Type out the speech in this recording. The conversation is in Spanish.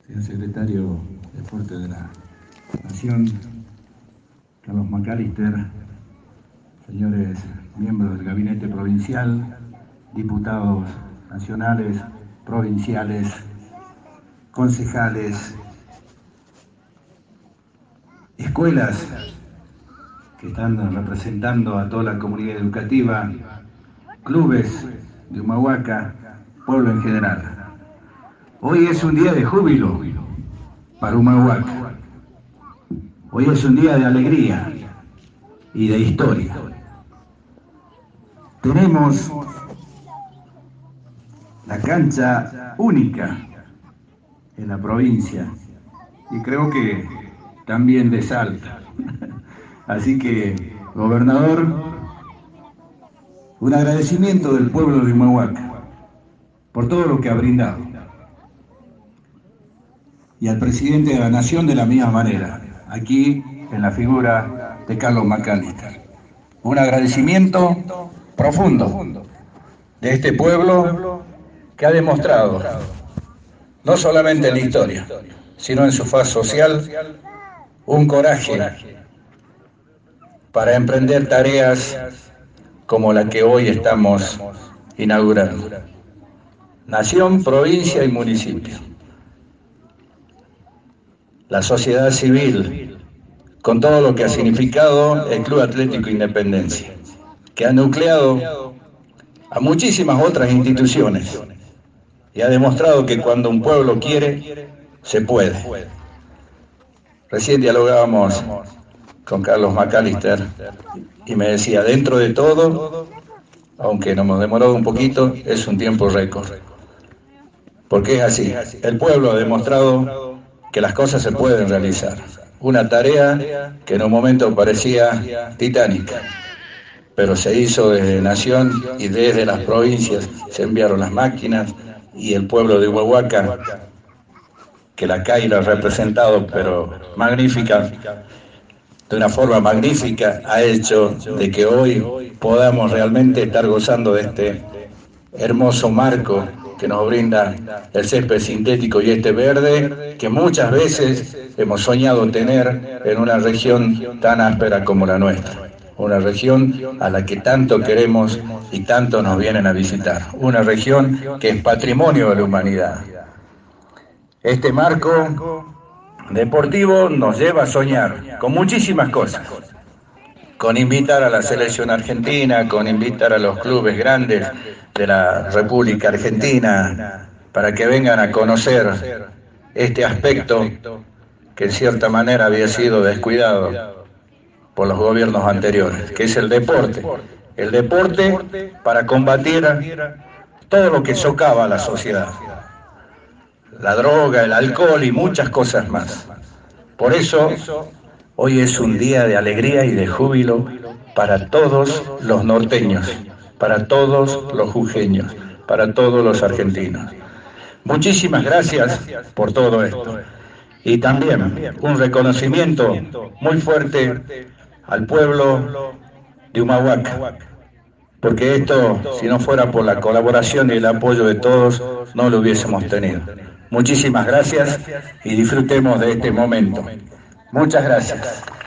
Señor Secretario de Deporte de la Nación, Carlos McAllister, señores miembros del Gabinete Provincial, diputados nacionales, provinciales, concejales, escuelas que están representando a toda la comunidad educativa, clubes de Humahuaca, pueblo en general. Hoy es un día de júbilo para Humahuaca. Hoy es un día de alegría y de historia. Tenemos la cancha única en la provincia y creo que también de Salta. Así que, gobernador, un agradecimiento del pueblo de Humahuaca por todo lo que ha brindado. Y al presidente de la Nación de la misma manera, aquí en la figura de Carlos McAllister. Un agradecimiento profundo de este pueblo que ha demostrado, no solamente en la historia, sino en su faz social, un coraje para emprender tareas como la que hoy estamos inaugurando. Nación, provincia y municipio. La sociedad civil, con todo lo que ha significado el Club Atlético Independencia, que ha nucleado a muchísimas otras instituciones y ha demostrado que cuando un pueblo quiere, se puede. Recién dialogábamos con Carlos McAllister y me decía, dentro de todo, aunque nos hemos demorado un poquito, es un tiempo récord. Porque es así, el pueblo ha demostrado que las cosas se pueden realizar. Una tarea que en un momento parecía titánica, pero se hizo desde Nación y desde las provincias, se enviaron las máquinas y el pueblo de Humahuaca, que la CAI lo ha representado, pero magnífica, de una forma magnífica, ha hecho de que hoy podamos realmente estar gozando de este hermoso marco que nos brinda el césped sintético y este verde que muchas veces hemos soñado tener en una región tan áspera como la nuestra, una región a la que tanto queremos y tanto nos vienen a visitar, una región que es patrimonio de la humanidad. Este marco deportivo nos lleva a soñar con muchísimas cosas, con invitar a la selección argentina, con invitar a los clubes grandes de la República Argentina para que vengan a conocer este aspecto que en cierta manera había sido descuidado por los gobiernos anteriores, que es el deporte para combatir todo lo que socava a la sociedad, la droga, el alcohol y muchas cosas más. Por eso, hoy es un día de alegría y de júbilo para todos los norteños, para todos los jujeños, para todos los argentinos. Muchísimas gracias por todo esto. Y también un reconocimiento muy fuerte al pueblo de Humahuaca, porque esto, si no fuera por la colaboración y el apoyo de todos, no lo hubiésemos tenido. Muchísimas gracias y disfrutemos de este momento. Muchas gracias.